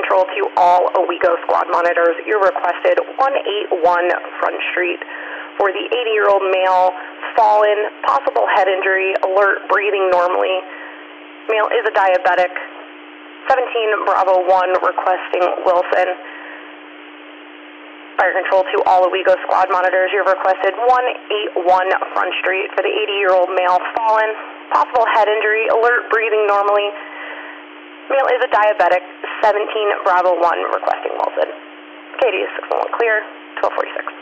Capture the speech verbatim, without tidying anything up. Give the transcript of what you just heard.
control to all Owego squad monitors. You're requested one eighty-one Front Street for the eighty-year-old male, fallen, possible head injury, alert, breathing normally. Male is a diabetic. seventeen Bravo one requesting Wilson. Fire control to all Owego squad monitors. You're requested one eighty-one Front Street for the eighty-year-old male, fallen, possible head injury, alert, breathing normally. Male is a diabetic. seventeen Bravo one requesting Wilson. K D is six one one clear, twelve forty-six.